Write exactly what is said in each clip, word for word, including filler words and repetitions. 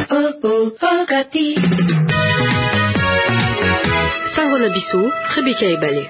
Oh oh, Okapi. Sango na biso, Rebecca Ebale.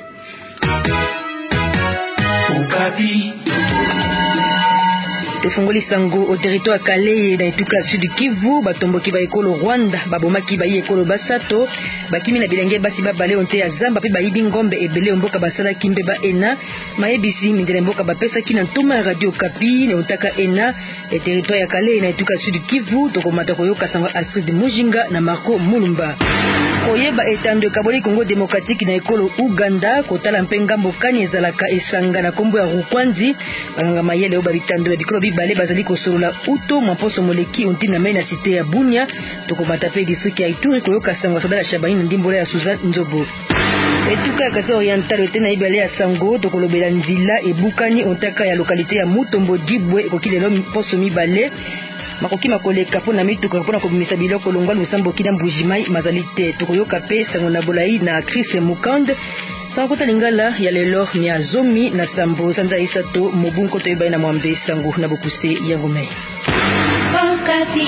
Okapi. Tofungoli sango au territoire Calais na etuka sud Kivu batomboki ba ekolo Rwanda babomaki ba ekolo basato bakimi na bilenge basi babale onte ya zamba pe bayibi ngombe ebele mboka basala kimbe ba ena mayebisi mindele mboka bapesa kina ntoma ya radio Okapi na utaka ena e territoire ya Calais na etuka sud Kivu tokomata koyoka sango Astrid Mujinga na Marco Mulumba koyeba etando kaboli Congo démocratique na ekolo Uganda kotala mpenga mbokani ezalaka esanga na kombo ya Rukwanzi banganga mayele oba bitando ya bikolo bale bazali kosolola uto mwaposo moleki ontina mai na cité ya Bunia tokomata pe district ya Ituri koyoka sango sadala Shabani na ndimbola ya Suzanne Nzobo etuka ya Kasai Oriental tena ibale ya sango tokolobela nzila ebukani ontaka ya lokalite ya Mutombo Dibwe kokilelo poso mibale makoki makoleka pona mituka pona kobimisa biloko longwa lusambo kina mbujimai mazalite tokoyoka pe sango na bolai na Chris Mukande Sankuta lingala ya lelo mia zomi na sambo sanza isato mobunko toibai na mwambe sangu na bokuse ya ngome. Okapi.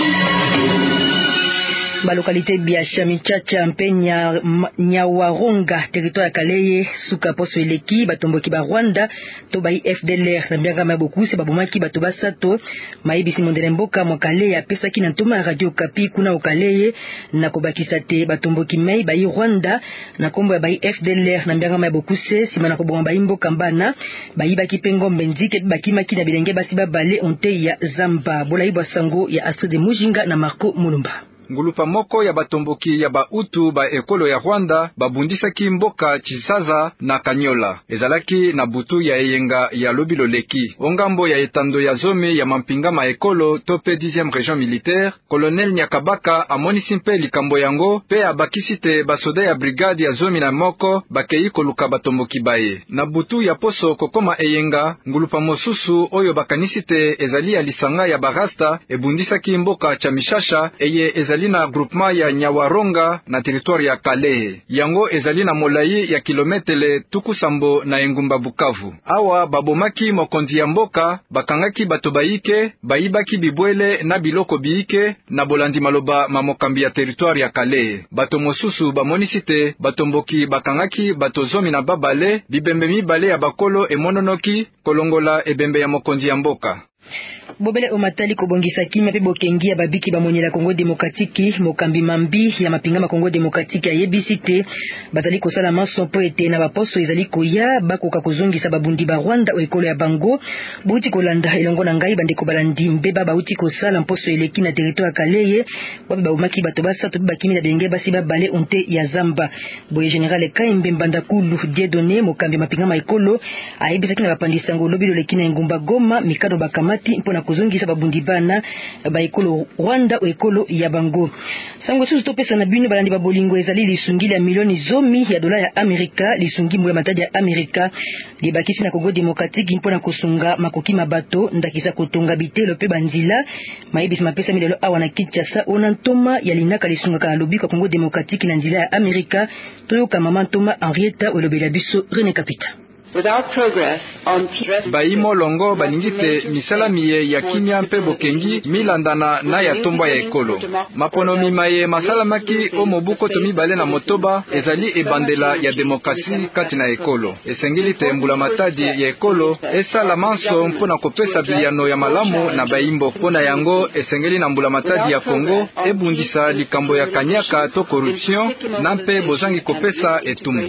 Ba localité biacha michacha mpenya Nyawaronga territoire ya Kaleye suka poso eleki batomboki ba Rwanda to ba F D L R na bianga mabokuse babomaki bato basato maibisi mondele mboka mokale ya pesa kina ntoma radio Okapi kuna okaleye na kobakisa te batomboki mai ba Rwanda na kombo ya ba F D L R na bianga mabokuse simana ko bomba imboka mbana bayibaki pengo mbenzike bakimaki na bilenge basi babale onte ya Zamba bolaibwa sango ya Astrid Mujinga na Marco Mulumba. Ngulupa moko ya batomboki ya ba utu ba ekolo ya Rwanda babundisaki mboka Chisaza na Kanyola ezalaki na butu ya eyenga ya lobilo leki ongambo ya etando ya zome ya mampinga ma ekolo tope dixième région militaire colonel Nyakabaka amonisi mpe likambo yango pe abakisite basoda ya brigade ya zomi na moko bakei koluka batomboki baye na butu ya poso kokoma eyenga ngulupa mosusu oyo bakanisite ezali ya lisanga ya barasta ebundisaki mboka Chamishasha eye ezali ezali na groupement ya Nyawaronga na territoire ya Kalehe. Yango ezali na molai ya kilometele tuku sambo na engumba Bukavu. Awa babomaki mokonzi ya mboka, bakangaki bato baike, baibaki bibwele na biloko biike na bolandi maloba mamokambi ya territoire ya Kalehe. Bato mosusu bamonisite, batomboki bakangaki bato zomi na babale, bibembe mibale ya bakolo emononoki, kolongola ebembe ya mokonzi ya mboka. Bobele omatali kobongisa kimia pe bokengi ya babiki bamonyela Congo démocratique mokambi mambi ya mapinga ma Congo démocratique ya yebisite bazali kosala maso po ete na baposo ezali koya bakoka kozongisa babundi ba Rwanda o ekolo ya bango buti kolanda elongo na ngai bandeko balandi mbeba bauti kosala mposo eleki na territoire Kaleye babe baumaki bato basa to bakimi na benge basi babale onte ya Zamba boye général Kaimbe Mbandakulu Dieudonné mokambi mapinga ma ekolo ayebisaki na bapandisa ngo lobilo leki na ngumba Goma mikado bakamati mpona kuzongisa babundi bana ba ekolo Rwanda o ekolo ya bango sango susu topesa na bino balandi babolingo ezali lisungili ya milioni zomi ya dola ya Amerika lisungimbo ya matadi ya Amerika libakisi na Congo démocratique mpona kusunga makoki mabato ndakisa kotonga bitelo pe banzila maibisi mapesa milelo awa na Kinshasa ona ntoma ya linaka lisunga ka lobi ka Congo démocratique na nzila ya Amerika toyoka mama ntoma Henrietta olobela biso René Kapita. Without progress on Baimo longo balingite misala miye ya kimia mpe bokengi milandana na ya tomba ya ekolo. Mapono mimaye masalamaki o mobuko to mibale na motoba ezali ebandela ya demokrasi kati na ekolo. Esengili te mbula matadi ya ekolo esala manso mpona kopesa biliano ya malamu na baimbo pona yango esengeli na mbula matadi ya Kongo ebundisa likambo ya kanyaka to corruption na mpe bozangi kopesa etumu.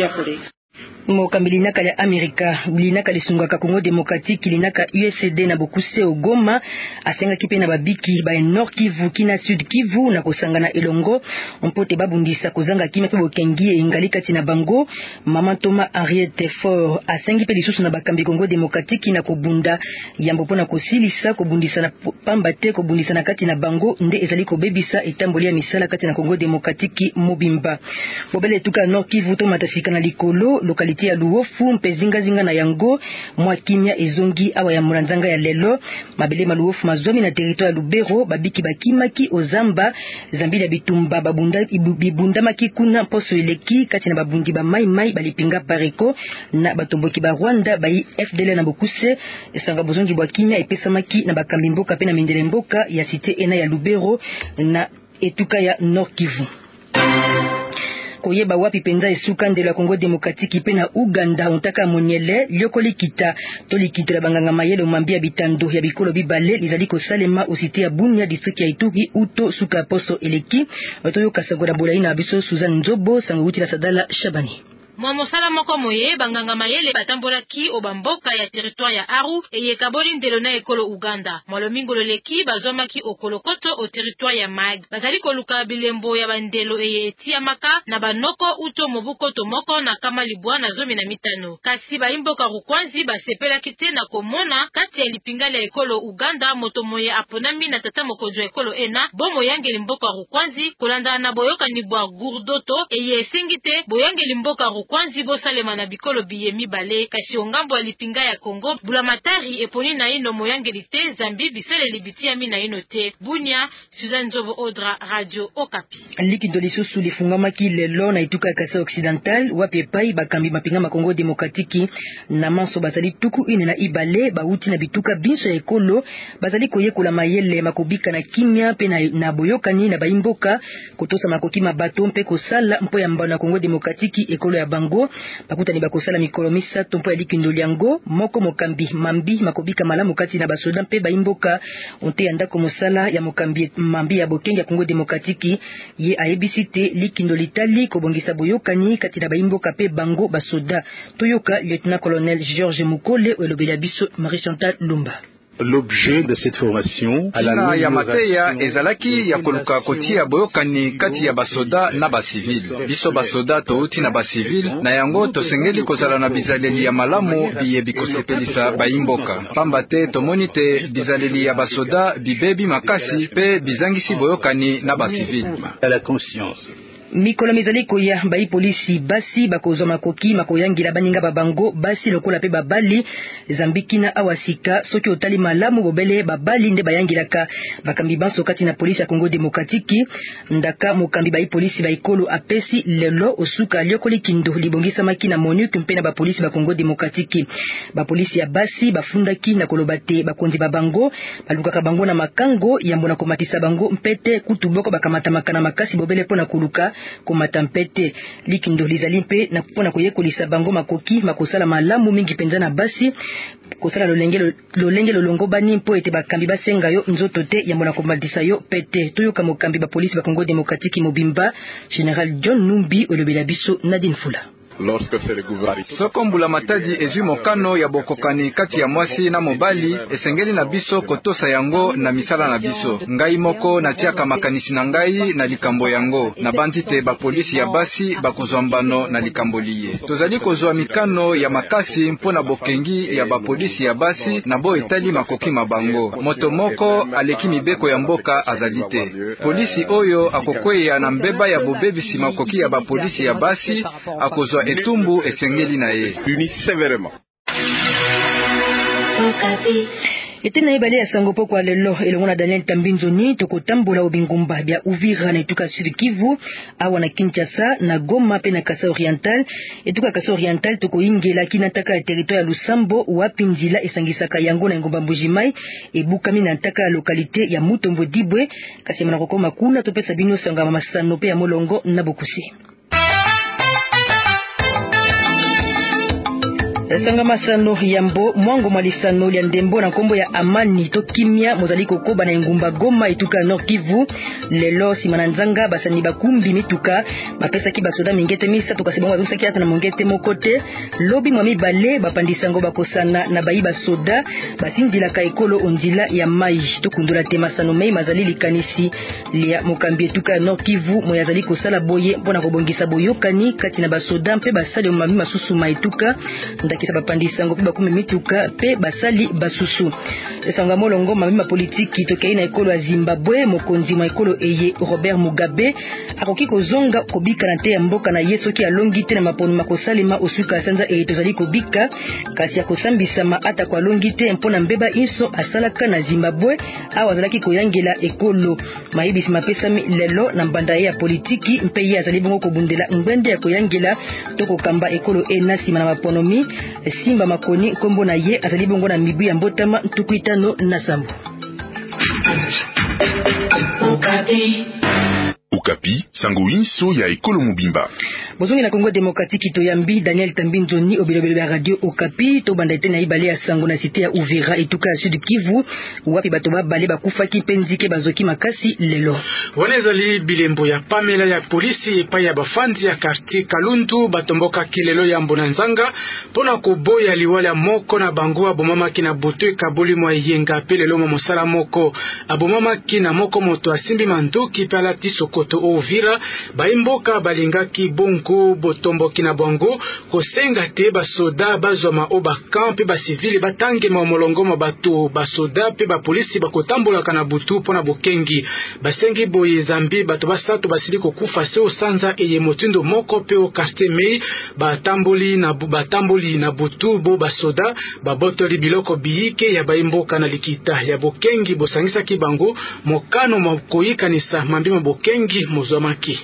Mokambi linaka ya Amerika linaka lisungaka Congo démocratique linaka U S D na bokuse ogoma asenga kipe na babiki ba Nord Kivu kina Sud Kivu na kosangana elongo mpote babundisa kozanga kimia pe bokengi engali kati na bango mama Thomas Henriette Fort asengi pe lisusu na bakambi Congo démocratique na kobunda yambo pona kosilisa kobundisa na pamba te kobundisa na kati na bango nde ezali kobebisa etamboli ya misala kati na Congo démocratique mobimba bobele tuka Nord Kivu to matasika na likolo lokali kupitia luofu mpezinga zinga na yango mwa kimya ezongi awa ya muranzanga ya lelo mabele maluofu mazomi na territoire ya Lubero babiki bakimaki ozamba zambili ya bitumba babunda bibundamaki kuna poso eleki kati na babundi ba mai mai balipinga pareko na batomboki ba Rwanda bayi F D L na bokuse esanga bozongi bwa kimya epesamaki na bakambi mboka pe na mindele mboka ya cité ena ya Lubero na etuka ya Nord Kivu. Koyeba wapi penza esuka ndelo ya Kongo Demokratiki pe na Uganda ontaka monyele lioko likita to likita banganga mayele umambia bitando ya bikolo bibale lizali ko salema osite ya Bunia district ya Ituri uto suka poso eleki otoyo kasagoda bolaina biso Suzanne Nzobo sanguti la Sadala Shabani. Mwamosala moko moye banganga mayele batambolaki obamboka ya territoire ya Aru eye kaboli ndelo na ekolo Uganda. Mwalomingo loleki bazomaki okolokoto o territoire ya Mag. Bazali koluka bilembo ya bandelo eye etiamaka na banoko uto mobuko tomoko na kama libwa na zomi na mitano. Kasi baimboka rukwanzi basepela kite na komona kati ya lipingali ya ekolo Uganda moto moye aponami na tata mokozo ekolo ena bomo yange limboka rukwanzi kolanda na boyoka nibwa gurdoto eye singite boyange limboka kwanzi bosalema na bikolo biyemi bale kasi ongambo alipinga ya Kongo bulamatari eponi na ino moyangelite zambi bisele libiti ya mina ino te. Bunia, Suzanne Nzobo Odra, Radio Okapi. Liki dolisusu lifungamaki lelo na ituka ya Kasai Occidental wapi epai bakambi mapinga ma Kongo Demokratiki na manso bazali tuku ine na ibale bauti na bituka binso ya ekolo bazali koyekola mayele makobika na kimya pe na, na boyokani na baimboka kotosa makoki mabato mpe kosala mpo ya mbano na Kongo Demokratiki ekolo ya bango bakuta ni bakosala mikolo misato mpo ya likindoli yango moko mokambi mambi makobika malamu kati na basoda mpe baimboka onte yandako mosala ya mokambi mambi ya bokenge ya Kongo Demokratiki ye aebisite likindoli tali kobongisa boyokani kati na baimboka pe bango basoda toyoka lieutenant colonel Georges Mukole elobela biso Marie Chantal Lumba. L'objet de cette formation à la ya mateya ezalaki ya koluka kotia boyokani kati ya basoda na basivil. Biso basoda touti na basivil na yango tosengeli kozala na bizaleli ya malamu biye bikosepelisa baimboka. Pamba te tomoni te bizaleli ya basoda bibebi makasi pe bizangisi boyokani na basivil. À la conscience. Mikolo mizali koya bai polisi basi bakozwa makoki makoyangira baninga babango basi lokola pe babali zambiki na awasika soki otali malamu bobele babali nde bayangiraka bakambi banso kati na polisi ya Kongo Demokratiki ndaka mokambi bai polisi baikolo apesi lelo osuka liokoli kindo libongisa maki na MONUC mpe na ba polisi ba Kongo Demokratiki ba polisi ya basi bafundaki na kolobate bakonzi babango balukaka bango na makango yambona komatisa bango mpete kutuboko bakamata makana makasi bobele pona kuluka komata mpete likindo lizali mpe na pona koyekolisa bango makoki makosala malamu mingi penza na basi kosala lolenge lolenge lolongo bani mpo ete bakambi basenga yo nzoto te yambona komatisa yo pete toyoka mokambi ba polisi ba Kongo Demokratiki mobimba General John Numbi olobela biso Nadine Fula. Lorsque c'est le gouvernement soko mbula matadi ezwi mokano ya bokokani kati ya mwasi na mobali esengeli na biso kotosa yango na misala na biso ngai moko natiaka makanisi na ngai na likambo yango na bandi te bapolisi ya basi bakozwa mbano na likambo liye tozali kozwa mikano ya makasi mpona bokengi ya bapolisi ya basi na bo etali makoki mabango moto moko aleki mibeko ya mboka azali te polisi oyo akokweya na mbeba ya bobebisi makoki ya bapolisi ya basi akozwa etumbu esengeli na ye puni sévèrement. Etena ebale ya sango poko lelo elongona Daniel Tambinzoni tokotambola obingumba bya Uvira na etuka Sud Kivu awa na Kinshasa na Goma pe na Kasai Oriental etuka Kasai Oriental tokoingela kinataka ya territoire ya Lusambo wapi nzila esangisaka yango na ngomba Mbujimai ebukami na ntaka ya lokalite ya Mutombo Dibwe kasi mna kokoma kuna topesa bino sanga masano pe ya Molongo na Bokusi. Sanga masano yambo mwango malisano ya ndembo na kombo ya amani to kimia mozali kokoba na ngumba Goma etuka Nord Kivu lelo simananzanga basani bakumbi mituka bapesa ki basoda mingete misa tukasebonga zumsa ki na mongete mokote lobi mwami bale bapandisango bakosana na bayiba soda basindila ka ekolo ondila ya mai to kundula te masano mei mazali likanisi lia mokambi etuka Nord Kivu moyazali kosala boye mpona kobongisa boyokani kati na basoda mpe basale mami masusu maituka ndakisa bapandi sango pe bakumi mituka pe basali basusu esanga molongo mamima politiki tokei na ekolo ya Zimbabwe mokonzi mwa ekolo eye Robert Mugabe akoki kozonga kobika na te ya mboka na ye soki alongi te na maponi makosalema osuka sanza e tozali kobika kasi akosambisama ata kwa longi te mpona mbeba inso asalaka na Zimbabwe awa azalaki koyangela ekolo mayibisi mapesami lelo na mbanda ya politiki mpe ye azali bongo kobundela ngwende ya koyangela toko kamba ekolo ena sima na maponomi Simba Makoni kombo na ye azali bongo na mibu ya mbotama ntuku itano na sambo. Okapi. Okapi, sango inso ya ekolo mobimba. Bozongi na Kongo Demokratiki toyambi Daniel Tambinzoni obilobelo ya radio Okapi to banda ete na ibale ya sango na cité ya Uvira etuka ya Sud Kivu wapi bato babale bakufaki penzike bazoki makasi lelo. Wanezali bilembo ya Pamela ya polisi epai ya bafandi ya quartier Kalundu batomboka kilelo ya Mbonanzanga pona koboya liwala moko na bango abomama kina boto ekaboli mwa yenga pe lelo mosala moko abomama kina moko moto asimbi mandoki pe alati sokoto Uvira baimboka balingaki bongo ko botombo kina bongo kosenga te basoda bazoma obaka pe ba civile batange ma molongo ma bato basoda pe ba polisi bakotambola kana butu pona bokengi basengi boye zambi bato basato basili kokufa se osanza eye motindo moko pe o quartier mei batamboli na batamboli na butu bo basoda babotoli biloko biyike ya baimboka na likita ya bokengi bosangisa ki bango mokano makoyikanisa mambima bokengi mozomaki.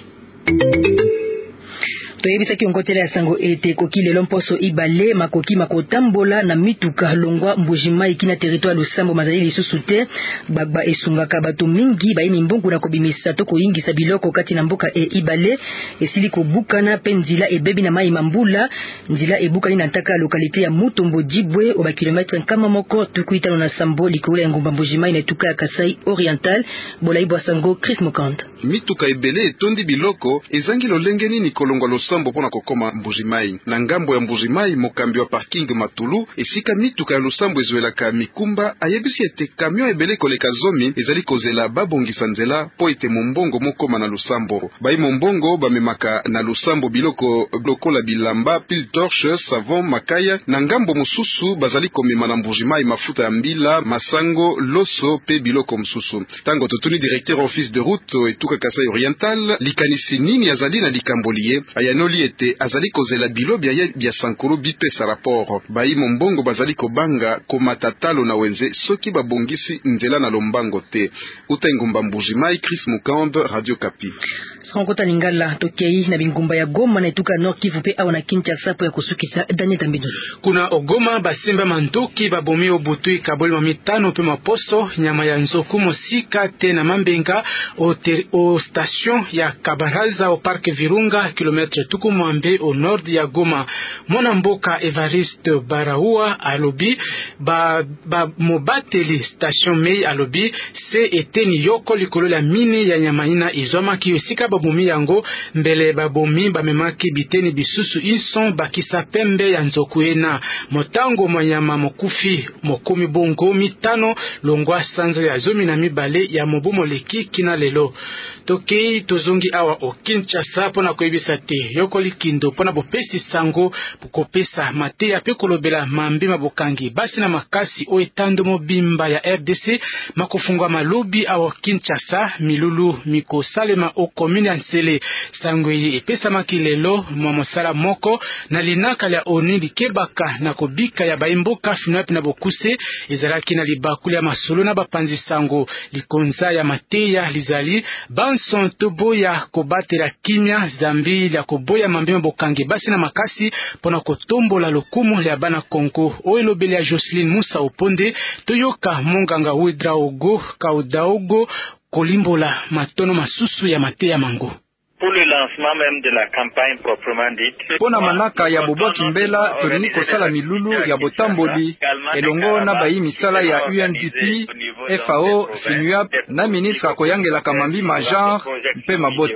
Toyebisa kiongotela ya sango ete koki lelo mposo ibale makoki makotambola na mituka longwa mbujima ikina territoire Lusambo mazali lisusu te bagba esungaka bato mingi bayimi mbongo na kobimisa to koyingisa biloko kati na mboka e ibale esili kobukana pe nzila ebebi na mai mambula nzila ebukani na ntaka lokalite ya Mutombo Dibwe oba kilometre nkama moko tukuitano na Sambo likola ya ngomba mbujima ina tuka ya Kasai Oriental bolaibwa sango Chris Mokanda. Mituka ebele etondi biloko ezangi lolengeni ni kolongwa Lusambo pona kokoma Mbujimai na ngambo ya Mbujimai mokambi wa parking Matulu esika mituka ya Lusambo ezoelaka mikumba ayebisi ete camion ebele koleka zomi ezali kozela babongisa nzela po ete mombongo mokoma na Lusambo bai mombongo bamemaka na Lusambo biloko lokola bilamba pile torche savon makaya na ngambo mususu bazali komema na Mbujimai mafuta ya mbila masango loso pe biloko mususu tango totuni directeur office de route etuka Kasai Oriental likanisi nini azali na likambolie ayanoli ete azali kozela bilo bia bia sankolo bipesa rapport bai mombongo bazali kobanga komatatalo na wenze soki babongisi nzela na lombango te utengumba Mbujimai Chris Mukanda Radio Kapi. Sankota Lingala tokei na bingumba ya Goma na etuka Nord Kivu pe awana Kinshasa po ya kusukisa Daniel Tambidoni. Kuna ogoma basimba manduki babomi obutu ikaboli mamitano pe maposo nyama ya nzoku mosika te na mambenga o, ter, o station ya Kabaraza au parc Virunga kilometre tuku mwambe au nord ya Goma. Mwana mboka Evariste Baraua alobi ba, ba mobateli station mei alobi se eteni yoko likolo la mine ya nyama ina izoma kiyosika babomi yango mbele babomi bamemaki biteni bisusu inson bakisa pembe ya nzokuena motango manyama mokufi mokomi bongo mitano longwa sanzo ya zomi na mibale ya mobumo leki kina lelo tokei tozongi awa o Kinshasa pona koyebisa te yoko likindo pona bopesi sango bukopesa mateya pe kolobela mambima bokangi basi na makasi o etando mobimba ya R D C makofungwa malobi awa Kinshasa milulu mikosalema o komini ya Nsele sango ye epesa makilelo mwa mosala moko na linaka ya ONU likebaka na kobika ya baimboka finap na bokuse ezalaki na libakuli ya masolo na bapanzi sango likonza ya mateya lizali banson toboya kobatela kimia zambi ya koboya mambema bokangi basi na makasi pona kotombola lokumu ya bana Kongo oelobele ya Jocelyn Musa Oponde toyoka monganga Wedra Ogo Kaudaogo kolimbola matono masusu ya mateya mango. Pour le lancement même de la campagne proprement dite. Pona manaka ya boboki mbela tolini kosala milulu ya botamboli elongo na bayi misala ya U N D P, F A O, FINUAP na ministre akoyangela kamambi major mpe mabota.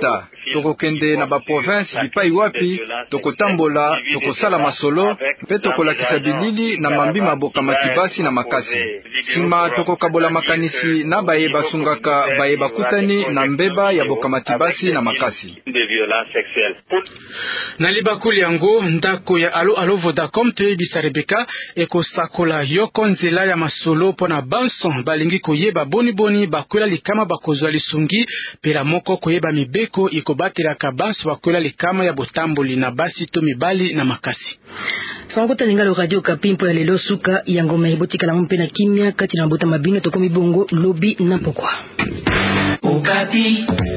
tokokende na ba province bipai wapi tokotambola tokosala masolo mpe tokolakisa bilili na mambi maboka makibasi na makasi sima tokokabola makanisi na baye basungaka baye bakutani na mbeba ya boka matibasi na makasi na libakuli yango ndako ya alo alo Vodacom toyebisa Rebeka ekosakola yoko nzela ya masolo pona banso balingi koyeba boni boni bakwela likama bakozwa lisungi pela moko koyeba mibeko ikobateraka banso bakwela likama ya botamboli na basi to mibali na makasi. Sangota lingalo Radio Okapi mpo ya lelo suka ya ngoma ebotika la mpe na kimia kati na bota mabino tokomi bongo lobi na pokwa. Okapi.